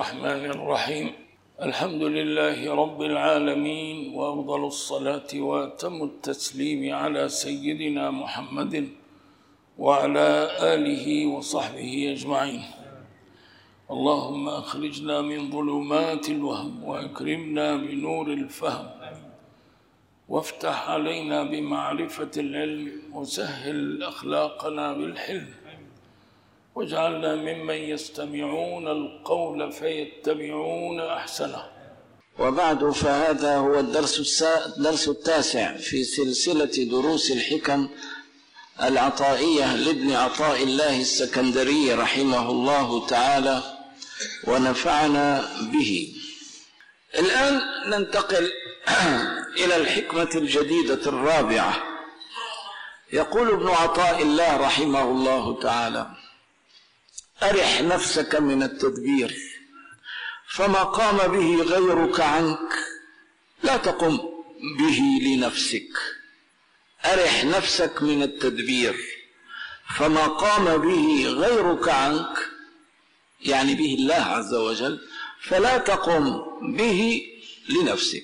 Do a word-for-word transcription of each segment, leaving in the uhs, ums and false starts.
الرحمن الرحيم. الحمد لله رب العالمين، وأفضل الصلاة وأتم التسليم على سيدنا محمد وعلى آله وصحبه أجمعين. اللهم أخرجنا من ظلمات الوهم وأكرمنا بنور الفهم، وافتح علينا بمعرفة العلم، وسهل أخلاقنا بالحلم، واجعلنا ممن يستمعون القول فيتبعون أحسنه. وبعد، فهذا هو الدرس الدرس التاسع في سلسلة دروس الحكم العطائية لابن عطاء الله السكندري رحمه الله تعالى ونفعنا به. الآن ننتقل إلى الحكمة الجديدة الرابعة. يقول ابن عطاء الله رحمه الله تعالى: أرح نفسك من التدبير، فما قام به غيرك عنك لا تقم به لنفسك. أرح نفسك من التدبير، فما قام به غيرك عنك، يعني به الله عز وجل، فلا تقم به لنفسك.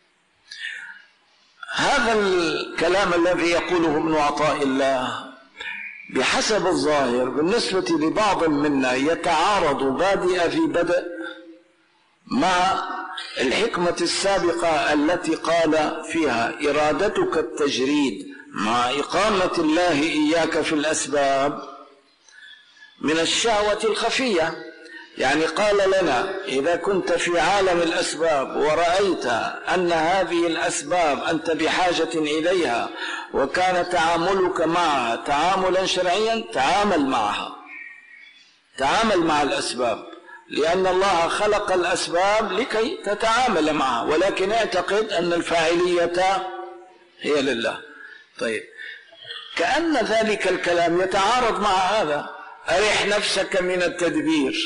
هذا الكلام الذي يقوله ابن عطاء الله بحسب الظاهر بالنسبة لبعض منا يتعارض بادئ في بدء مع الحكمة السابقة التي قال فيها: إرادتك التجريد مع إقامة الله إياك في الأسباب من الشهوة الخفية. يعني قال لنا: إذا كنت في عالم الأسباب ورأيت أن هذه الأسباب أنت بحاجة إليها، وكان تعاملك معها تعاملا شرعيا، تعامل معها، تعامل مع الأسباب، لأن الله خلق الأسباب لكي تتعامل معها، ولكن اعتقد أن الفاعلية هي لله. طيب، كأن ذلك الكلام يتعارض مع هذا: أرح نفسك من التدبير.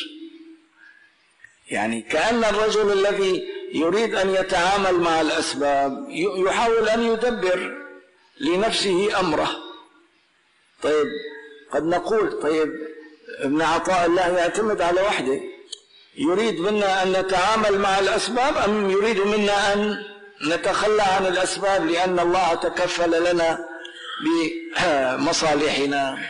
يعني كأن الرجل الذي يريد أن يتعامل مع الأسباب يحاول أن يدبر لنفسه أمره. طيب، قد نقول: طيب، ابن عطاء الله يعتمد على وحده، يريد منا أن نتعامل مع الأسباب أم يريد منا أن نتخلى عن الأسباب لأن الله تكفل لنا بمصالحنا؟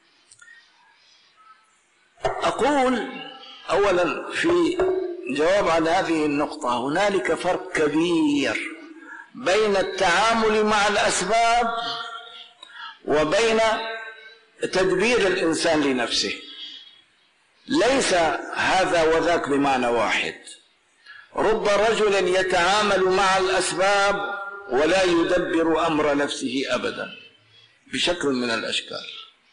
أقول أولا في جواب عن هذه النقطة: هنالك فرق كبير بين التعامل مع الأسباب وبين تدبير الإنسان لنفسه. ليس هذا وذاك بمعنى واحد. رب رجل يتعامل مع الأسباب ولا يدبر أمر نفسه أبدا بشكل من الأشكال،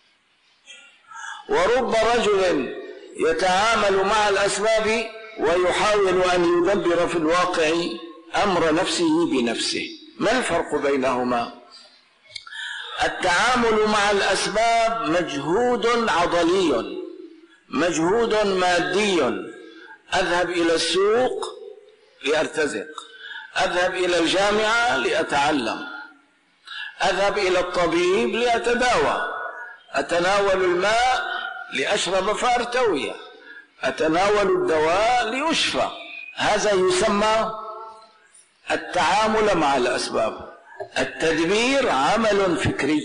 ورب رجل يتعامل مع الأسباب ويحاول أن يدبر في الواقع أمر نفسه بنفسه. ما الفرق بينهما؟ التعامل مع الأسباب مجهود عضلي، مجهود مادي. أذهب إلى السوق لأرتزق، أذهب إلى الجامعة لأتعلم، أذهب إلى الطبيب لأتداوى، أتناول الماء لأشرب فأرتوي، أتناول الدواء لأشفى. هذا يسمى التعامل مع الأسباب. التدبير عمل فكري،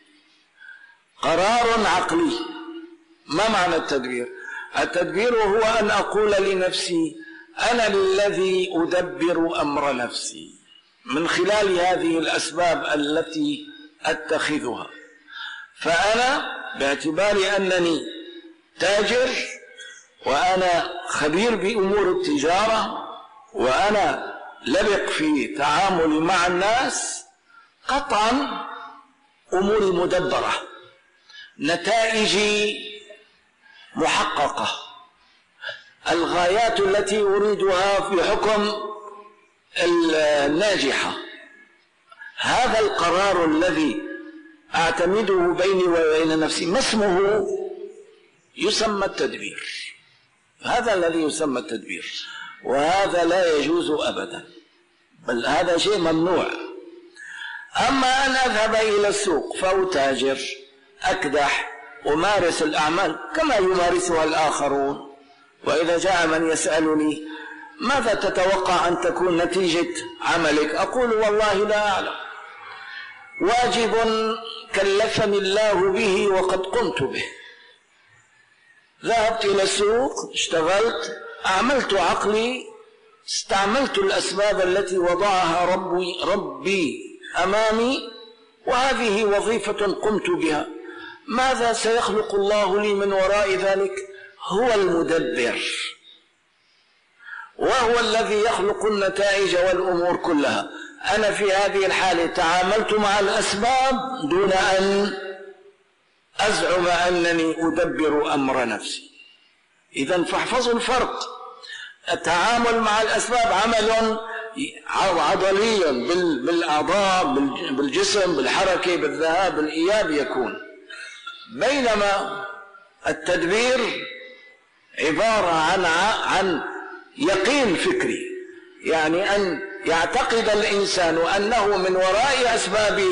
قرار عقلي. ما معنى التدبير؟ التدبير هو أن أقول لنفسي: أنا الذي أدبر أمر نفسي من خلال هذه الأسباب التي أتخذها. فأنا باعتبار أنني تاجر، وأنا خبير بأمور التجارة، وأنا لبق في تعاملي مع الناس، قطعا أموري مدبرة، نتائجي محققة، الغايات التي أريدها في حكم الناجحة. هذا القرار الذي أعتمده بيني وبين نفسي ما اسمه؟ يسمى التدبير. هذا الذي يسمى التدبير، وهذا لا يجوز أبدا، بل هذا شيء ممنوع. أما أن أذهب إلى السوق فأتاجر، أكدح، أمارس الأعمال كما يمارسها الآخرون، وإذا جاء من يسألني ماذا تتوقع أن تكون نتيجة عملك؟ أقول والله لا أعلم، واجب كلفني الله به وقد قمت به. ذهبت إلى السوق، اشتغلت، أعملت عقلي، استعملت الأسباب التي وضعها ربي, ربي أمامي، وهذه وظيفة قمت بها. ماذا سيخلق الله لي من وراء ذلك؟ هو المدبر، وهو الذي يخلق النتائج والأمور كلها. أنا في هذه الحالة تعاملت مع الأسباب دون أن أزعم أنني أدبر أمر نفسي. إذن فاحفظوا الفرق. التعامل مع الأسباب عمل عضلي بالأعضاء، بالجسم، بالحركة، بالذهاب، بالإياب يكون، بينما التدبير عبارة عن عن يقين فكري، يعني أن يعتقد الإنسان أنه من وراء أسبابه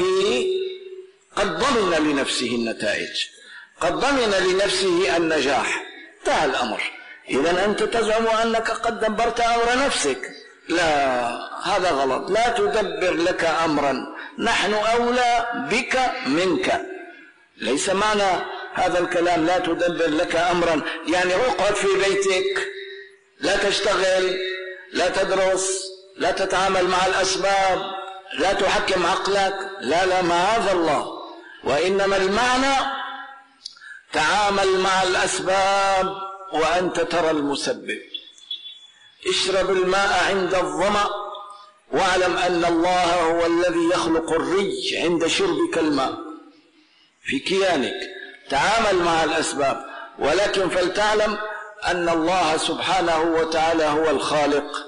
قد ضمن لنفسه النتائج، قد ضمن لنفسه النجاح. انتهى الأمر. إذن أنت تزعم أنك قد دبرت أمر نفسك، لا، هذا غلط. لا تدبر لك أمرا، نحن أولى بك منك. ليس معنى هذا الكلام لا تدبر لك أمرا يعني اقعد في بيتك، لا تشتغل، لا تدرس، لا تتعامل مع الأسباب، لا تحكم عقلك، لا لا، معاذ الله. وإنما المعنى تعامل مع الأسباب وأنت ترى المسبب. اشرب الماء عند الظمأ واعلم أن الله هو الذي يخلق الري عند شربك الماء في كيانك. تعامل مع الأسباب، ولكن فلتعلم أن الله سبحانه وتعالى هو الخالق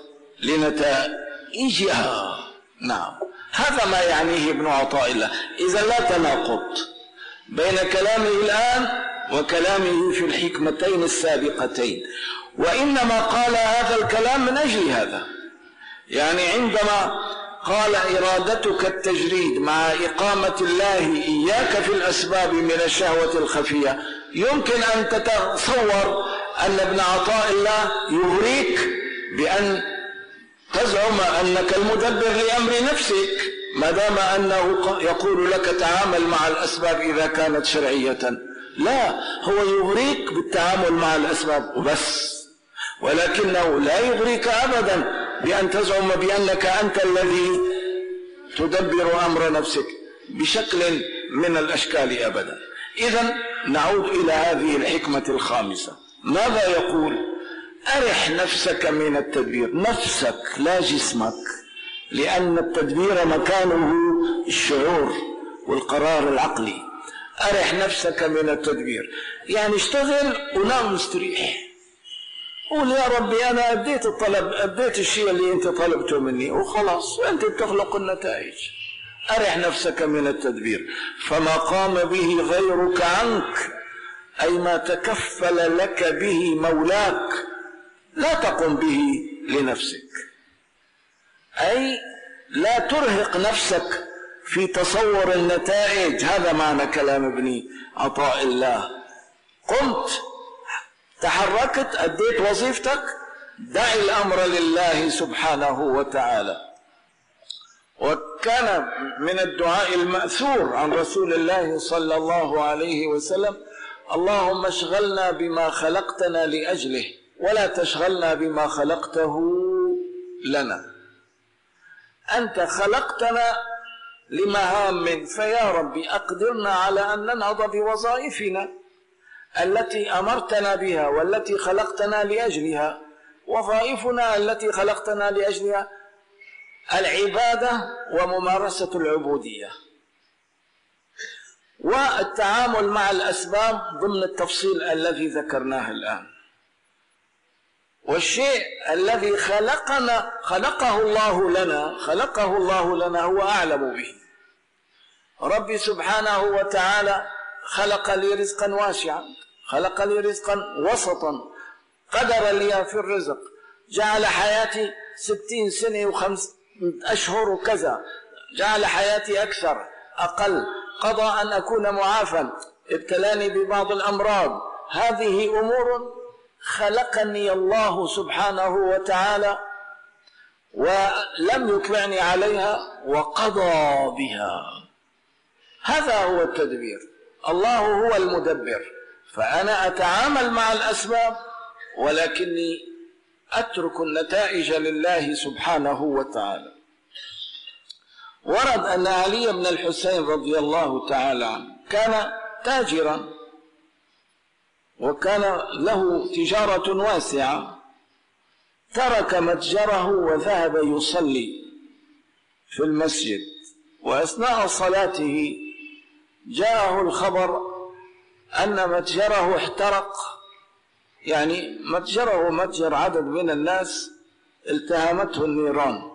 لنتائجها. نعم، هذا ما يعنيه ابن عطاء الله. إذا لا تناقض بين كلامه الآن وكلامه في الحكمتين السابقتين، وإنما قال هذا الكلام من أجل هذا. يعني عندما قال إرادتك التجريد مع إقامة الله إياك في الأسباب من الشهوة الخفية، يمكن أن تتصور أن ابن عطاء الله يغريك بأن تزعم أنك المدبر لأمر نفسك، ما دام أنه يقول لك تعامل مع الأسباب إذا كانت شرعية. لا، هو يغريك بالتعامل مع الأسباب وبس، ولكنه لا يغريك أبدا بأن تزعم بأنك أنت الذي تدبر أمر نفسك بشكل من الأشكال أبدا. إذن نعود إلى هذه الحكمة الخامسة. ماذا يقول؟ أرح نفسك من التدبير، نفسك لا جسمك، لأن التدبير مكانه الشعور والقرار العقلي. أرح نفسك من التدبير يعني اشتغل ونام مستريح، قول يا ربي أنا أديت الطلب، أديت الشيء اللي أنت طلبته مني وخلاص، وأنت بتخلق النتائج. أرح نفسك من التدبير، فما قام به غيرك عنك، أي ما تكفل لك به مولاك، لا تقم به لنفسك، أي لا ترهق نفسك في تصور النتائج. هذا معنى كلام ابن عطاء الله. قمت، تحركت، أديت وظيفتك، دع الأمر لله سبحانه وتعالى. وكان من الدعاء المأثور عن رسول الله صلى الله عليه وسلم: اللهم اشغلنا بما خلقتنا لأجله ولا تشغلنا بما خلقته لنا. أنت خلقتنا لمهام، فيا ربي أقدرنا على أن ننهض بوظائفنا التي أمرتنا بها والتي خلقتنا لأجلها. وظائفنا التي خلقتنا لأجلها العبادة وممارسة العبودية، والتعامل مع الأسباب ضمن التفصيل الذي ذكرناه الآن. والشيء الذي خلقنا خلقه الله لنا خلقه الله لنا هو أعلم به. ربي سبحانه وتعالى خلق لي رزقا واسعا، خلق لي رزقا وسطا، قدر لي في الرزق، جعل حياتي ستين سنة وخمس أشهر وكذا، جعل حياتي أكثر أقل، قضى أن أكون معافى، ابتلاني ببعض الأمراض. هذه أمور خلقني الله سبحانه وتعالى ولم يطلعني عليها وقضى بها. هذا هو التدبير. الله هو المدبر، فأنا أتعامل مع الأسباب ولكني أترك النتائج لله سبحانه وتعالى. ورد أن علي بن الحسين رضي الله تعالى عنه كان تاجرا وكان له تجارة واسعة، ترك متجره وذهب يصلي في المسجد، وأثناء صلاته جاءه الخبر أن متجره احترق، يعني متجره متجر عدد من الناس التهمته النيران.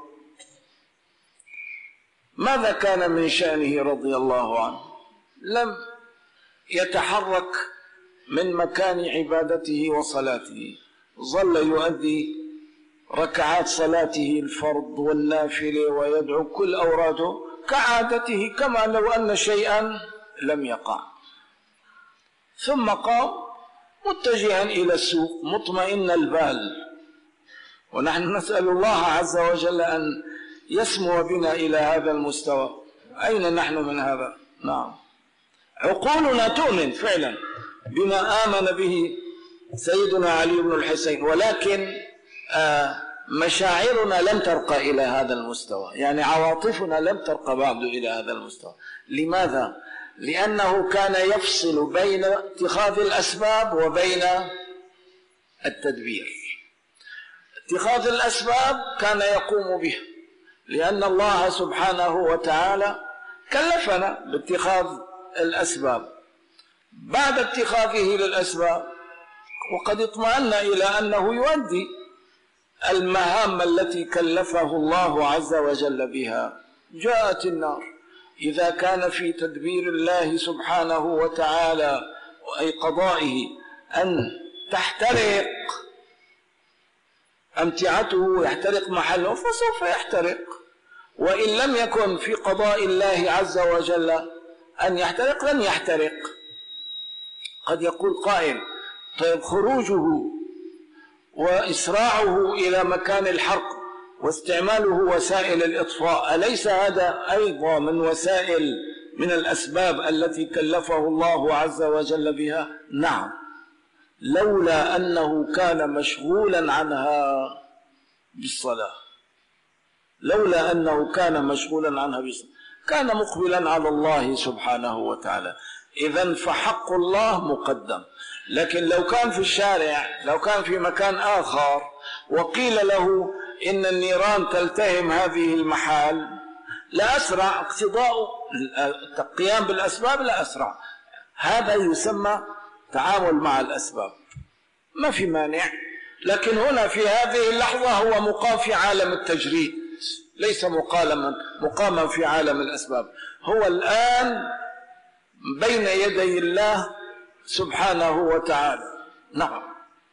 ماذا كان من شأنه رضي الله عنه؟ لم يتحرك من مكان عبادته وصلاته، ظل يؤدي ركعات صلاته الفرض والنافلة ويدعو كل أوراده كعادته كما لو أن شيئا لم يقع. ثم قام متجها إلى السوق مطمئن البال، ونحن نسأل الله عز وجل أن يسمو بنا إلى هذا المستوى. أين نحن من هذا؟ نعم، عقولنا تؤمن فعلا بما آمن به سيدنا علي بن الحسين، ولكن مشاعرنا لم ترقى إلى هذا المستوى، يعني عواطفنا لم ترقى بعد إلى هذا المستوى. لماذا؟ لأنه كان يفصل بين اتخاذ الأسباب وبين التدبير. اتخاذ الأسباب كان يقوم به لأن الله سبحانه وتعالى كلفنا باتخاذ الأسباب. بعد اتخاذه للأسباب وقد اطمأن إلى أنه يؤدي المهام التي كلفه الله عز وجل بها، جاءت النار. إذا كان في تدبير الله سبحانه وتعالى أي قضائه أن تحترق أمتعته ويحترق محله فسوف يحترق، وإن لم يكن في قضاء الله عز وجل أن يحترق لن يحترق. قد يقول قائل: طيب خروجه وإسراعه إلى مكان الحرق واستعماله وسائل الإطفاء أليس هذا أيضا من وسائل من الأسباب التي كلفه الله عز وجل بها؟ نعم، لولا أنه كان مشغولا عنها بالصلاة، لولا أنه كان مشغولا عنها بالصلاة كان مقبلا على الله سبحانه وتعالى. إذن فحق الله مقدم. لكن لو كان في الشارع، لو كان في مكان آخر وقيل له إن النيران تلتهم هذه المحال لأسرع اقتضاء القيام بالأسباب، لأسرع. هذا يسمى تعامل مع الأسباب، ما في مانع. لكن هنا في هذه اللحظة هو مقام في عالم التجريد، ليس مقاما مقاما في عالم الأسباب. هو الآن بين يدي الله سبحانه وتعالى. نعم.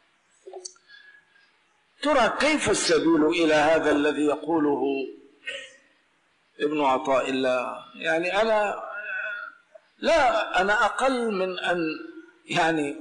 ترى كيف السبيل إلى هذا الذي يقوله ابن عطاء الله؟ يعني أنا لا أنا أقل من أن يعني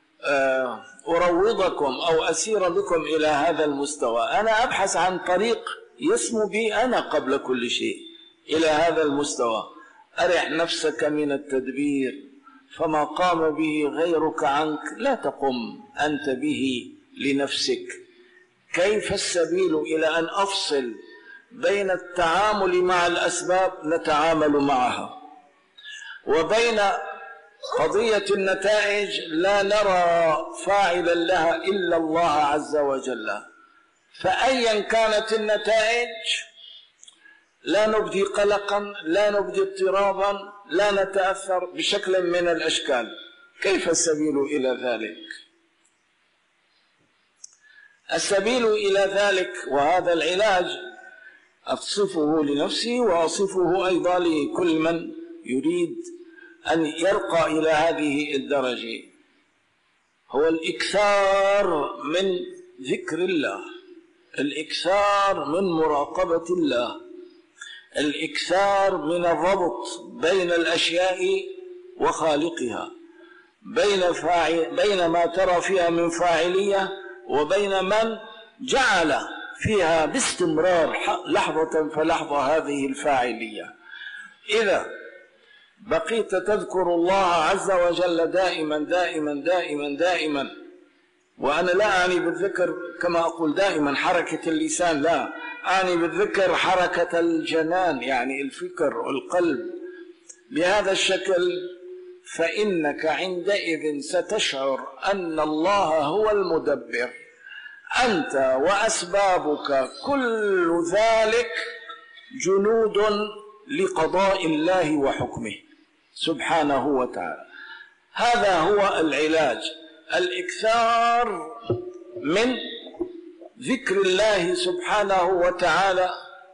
أروضكم أو أسير بكم إلى هذا المستوى. أنا أبحث عن طريق يسمو بي أنا قبل كل شيء إلى هذا المستوى. أرح نفسك من التدبير فما قام به غيرك عنك لا تقم أنت به لنفسك. كيف السبيل إلى أن أفصل بين التعامل مع الأسباب نتعامل معها وبين قضية النتائج لا نرى فاعلا لها إلا الله عز وجل؟ فأيا كانت النتائج لا نبدي قلقا، لا نبدي اضطرابا، لا نتأثر بشكل من الأشكال. كيف السبيل إلى ذلك؟ السبيل إلى ذلك وهذا العلاج أصفه لنفسي وأصفه أيضا لكل من يريد أن يرقى إلى هذه الدرجة، هو الإكثار من ذكر الله، الإكثار من مراقبة الله، الإكثار من الربط بين الأشياء وخالقها، بين فاعل بين ما ترى فيها من فاعلية وبين من جعل فيها باستمرار لحظة فلحظة هذه الفاعلية. إذا بقيت تذكر الله عز وجل دائما دائما دائما دائما، وأنا لا أعني بالذكر كما أقول دائما حركة اللسان، لا أعني بالذكر حركة الجنان، يعني الفكر والقلب بهذا الشكل، فإنك عندئذ ستشعر أن الله هو المدبر، أنت وأسبابك كل ذلك جنود لقضاء الله وحكمه سبحانه وتعالى. هذا هو العلاج، الإكثار من ذكر الله سبحانه وتعالى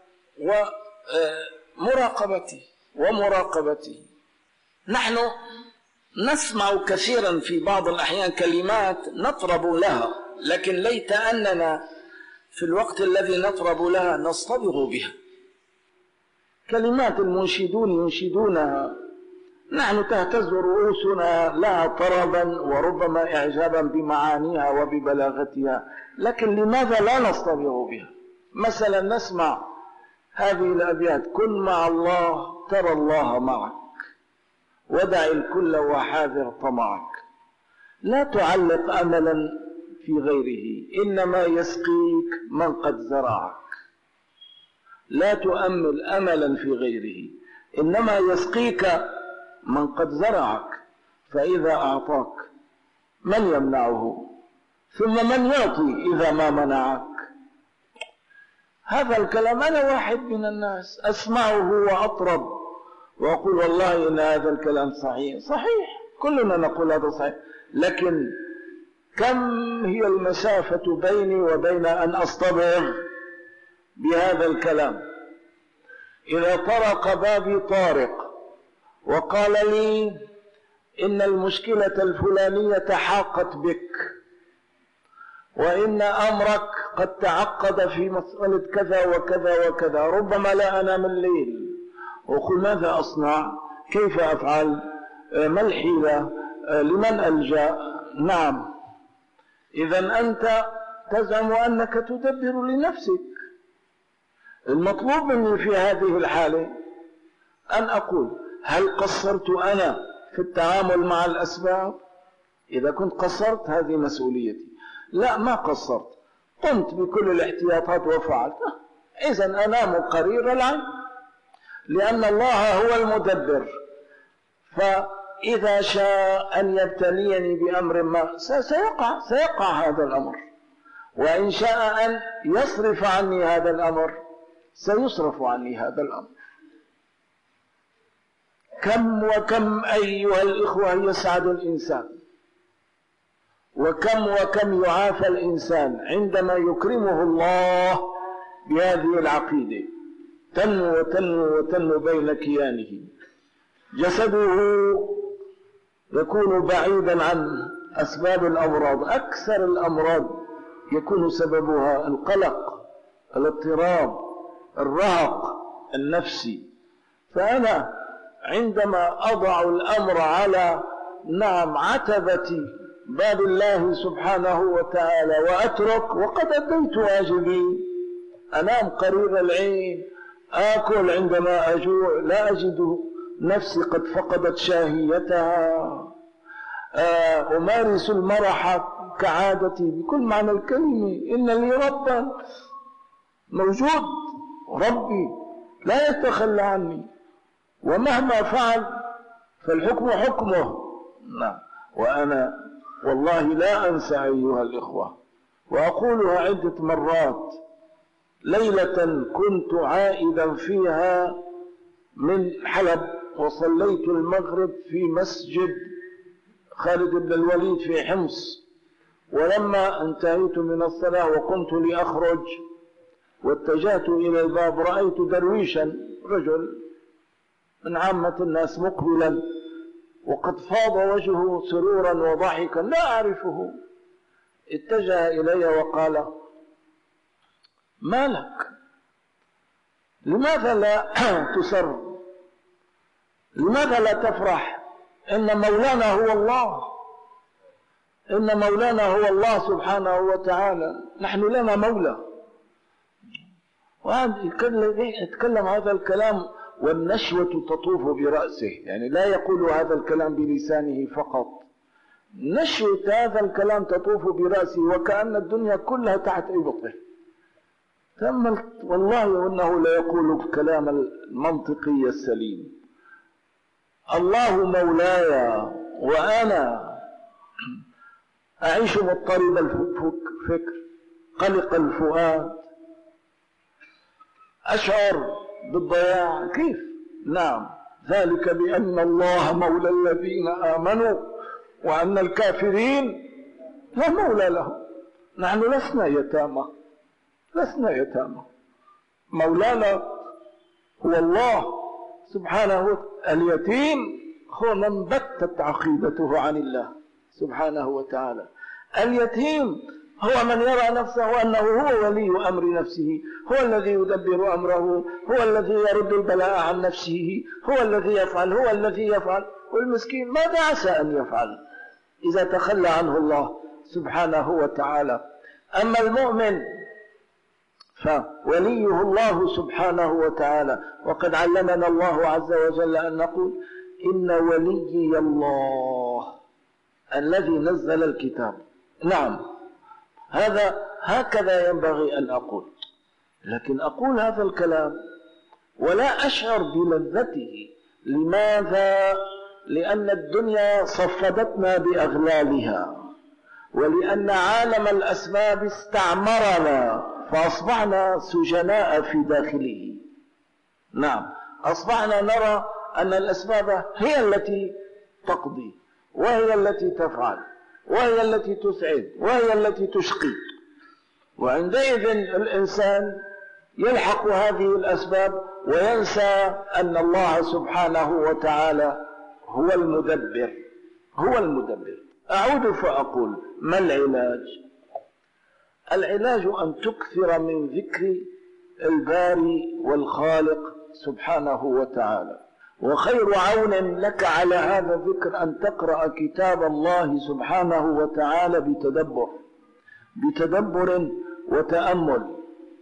ومراقبته ومراقبته. نحن نسمع كثيرا في بعض الأحيان كلمات نطرب لها، لكن ليت أننا في الوقت الذي نطرب لها نصطبغ بها. كلمات المنشدون ينشدونها، نحن تهتز رؤوسنا لها طربا وربما إعجابا بمعانيها وببلاغتها، لكن لماذا لا نصطبغ بها؟ مثلا نسمع هذه الأبيات: كن مع الله ترى الله معك، ودع الكل وحاذر طمعك، لا تعلق أملا في غيره، إنما يسقيك من قد زرعك. لا تؤمل أملا في غيره، إنما يسقيك من قد زرعك، فإذا أعطاك من يمنعه؟ ثم من يعطي إذا ما منعك؟ هذا الكلام أنا واحد من الناس أسمعه وأطرب وأقول والله إن هذا الكلام صحيح. صحيح، كلنا نقول هذا صحيح، لكن كم هي المسافة بيني وبين أن أصطبغ بهذا الكلام؟ إذا طرق بابي طارق وقال لي إن المشكلة الفلانية حاقت بك، وإن أمرك قد تعقد في مسألة كذا وكذا وكذا، ربما لا أنام الليل، وأقول ماذا أصنع؟ كيف أفعل؟ ما الحيلة؟ لمن ألجأ؟ نعم، إذن أنت تزعم أنك تدبر لنفسك. المطلوب مني في هذه الحالة أن أقول: هل قصرت أنا في التعامل مع الأسباب؟ إذا كنت قصرت هذه مسؤوليتي. لا، ما قصرت، قمت بكل الاحتياطات وفعلت، إذن أنام قرير العين، لأن الله هو المدبر. فإذا شاء أن يبتليني بأمر ما سيقع سيقع هذا الأمر، وإن شاء أن يصرف عني هذا الأمر سيصرف عني هذا الأمر. كم وكم أيها الإخوة يسعد الإنسان، وكم وكم يعافى الإنسان عندما يكرمه الله بهذه العقيدة، تنمو وتنمو وتنمو بين كيانه، جسده يكون بعيدا عن أسباب الأمراض. أكثر الأمراض يكون سببها القلق، الاضطراب، الرهق النفسي. فأنا عندما أضع الأمر على نعم عتبة باب الله سبحانه وتعالى وأترك وقد أديت واجبي، أنام قرير العين، آكل عندما أجوع، لا أجد نفسي قد فقدت شاهيتها، أمارس المرح كعادتي بكل معنى الكلمة. إن لي ربا موجود، ربي لا يتخلى عني، ومهما فعل فالحكم حكمه. نعم، وأنا والله لا أنسى أيها الإخوة، وأقولها عدة مرات، ليلة كنت عائدا فيها من حلب وصليت المغرب في مسجد خالد بن الوليد في حمص، ولما انتهيت من الصلاة وقمت لأخرج واتجهت إلى الباب رأيت درويشا، رجل من عامة الناس، مقبلا وقد فاض وجهه سرورا وضحكا، لا أعرفه. اتجه إلي وقال: ما لك؟ لماذا لا تسر؟ لماذا لا تفرح؟ إن مولانا هو الله، إن مولانا هو الله سبحانه وتعالى، نحن لنا مولى. وهذا يتكلم هذا الكلام والنشوة تطوف برأسه، يعني لا يقول هذا الكلام بلسانه فقط، نشوة هذا الكلام تطوف برأسه وكأن الدنيا كلها تحت إبطه. ثم والله إنه لا يقول الكلام المنطقي السليم. الله مولاي وأنا أعيش مضطرب الفكر، قلق الفؤاد، أشعر بالضياع. كيف؟ نعم، ذلك بأن الله مولى الذين آمنوا وأن الكافرين لا مولى لهم. نحن لسنا يتامى، لسنا يتامى، مولانا هو الله سبحانه. اليتيم هو من بتت عقيدته عن الله سبحانه وتعالى. اليتيم هو من يرى نفسه أنه هو ولي أمر نفسه، هو الذي يدبر أمره، هو الذي يرد البلاء عن نفسه، هو الذي يفعل، هو الذي يفعل. والمسكين ماذا عسى أن يفعل إذا تخلى عنه الله سبحانه وتعالى؟ أما المؤمن فوليه الله سبحانه وتعالى. وقد علمنا الله عز وجل أن نقول إن وليي الله الذي نزل الكتاب. نعم، هذا هكذا ينبغي أن أقول، لكن أقول هذا الكلام ولا أشعر بلذته. لماذا؟ لأن الدنيا صفدتنا بأغلالها، ولأن عالم الأسباب استعمرنا فأصبحنا سجناء في داخله. نعم، أصبحنا نرى أن الأسباب هي التي تقضي، وهي التي تفعل، وهي التي تسعد، وهي التي تشقي. وعندئذ الإنسان يلحق هذه الأسباب وينسى أن الله سبحانه وتعالى هو المدبر، هو المدبر. أعود فأقول: ما العلاج؟ العلاج أن تكثر من ذكر الباري والخالق سبحانه وتعالى. وخير عون لك على هذا الذكر أن تقرأ كتاب الله سبحانه وتعالى بتدبر بتدبر وتأمل.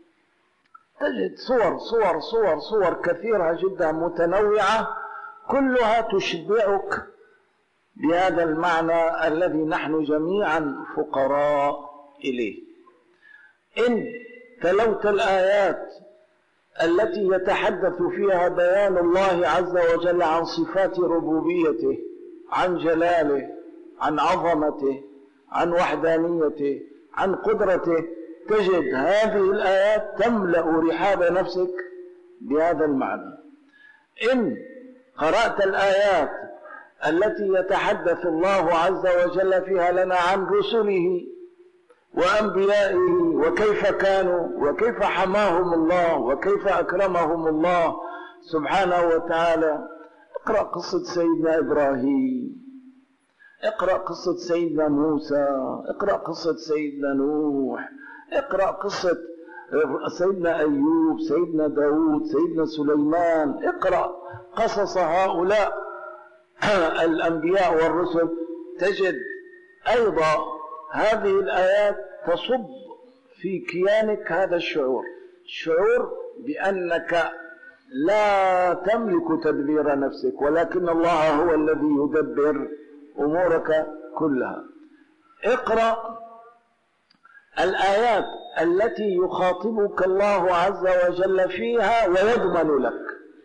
تجد صور صور صور صور كثيرة جدا متنوعة، كلها تشبعك بهذا المعنى الذي نحن جميعا فقراء إليه. إن تلوت الآيات التي يتحدث فيها بيان الله عز وجل عن صفات ربوبيته، عن جلاله، عن عظمته، عن وحدانيته، عن قدرته، تجد هذه الآيات تملأ رحاب نفسك بهذا المعنى. إن قرأت الآيات التي يتحدث الله عز وجل فيها لنا عن رسله وأنبيائه وكيف كانوا وكيف حماهم الله وكيف أكرمهم الله سبحانه وتعالى، اقرأ قصة سيدنا إبراهيم، اقرأ قصة سيدنا موسى، اقرأ قصة سيدنا نوح، اقرأ قصة سيدنا أيوب، سيدنا داود، سيدنا سليمان، اقرأ قصص هؤلاء الأنبياء والرسل. تجد أيضا هذه الآيات تصب في كيانك هذا الشعور، الشعور بأنك لا تملك تدبير نفسك، ولكن الله هو الذي يدبر أمورك كلها. اقرأ الآيات التي يخاطبك الله عز وجل فيها ويضمن لك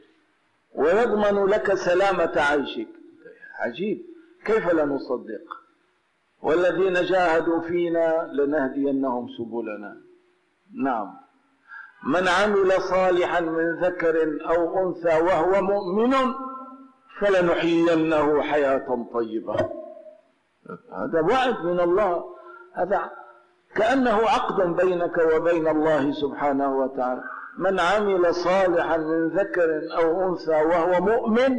ويضمن لك سلامة عيشك. عجيب، كيف لا نصدق؟ والذين جاهدوا فينا لنهدينهم سبلنا. نعم، من عمل صالحا من ذكر أو أنثى وهو مؤمن فلنحيينه حياة طيبة. هذا وعد من الله، هذا كأنه عقد بينك وبين الله سبحانه وتعالى. من عمل صالحا من ذكر أو أنثى وهو مؤمن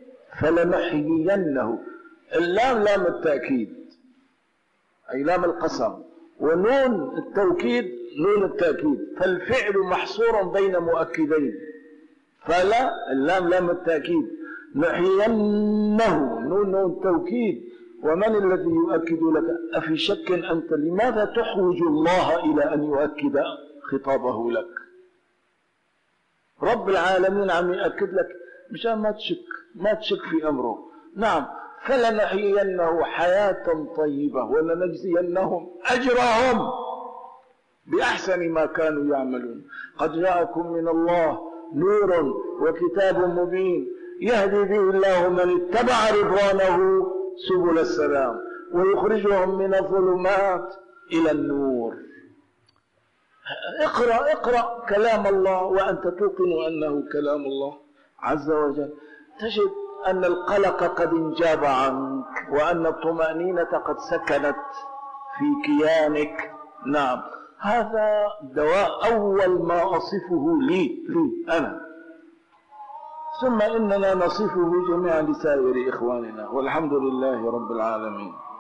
فلنحيينه. اللام لام التأكيد أي لام القسم، ونون التوكيد نون التأكيد، فالفعل محصور بين مؤكدين. فلا اللام لام التأكيد، نحيينه نون نون التوكيد، ومن الذي يؤكد لك؟ أفي شك أنت؟ لماذا تحوج الله إلى أن يؤكد خطابه لك؟ رب العالمين عم يأكد لك مشان ما تشك، ما تشك في أمره. نعم، فلنحيينه حياة طيبة ولنجزينهم أجرهم بأحسن ما كانوا يعملون. قد جاءكم من الله نور وكتاب مبين يهدي به الله من اتبع رضوانه سبل السلام ويخرجهم من الظلمات إلى النور. اقرأ اقرأ كلام الله وأنت توقن أنه كلام الله عز وجل، تجد أن القلق قد انجاب عنك وأن الطمأنينة قد سكنت في كيانك. نعم، هذا دواء أول ما أصفه لي لي أنا، ثم إننا نصفه جميعا لسائر إخواننا، والحمد لله رب العالمين.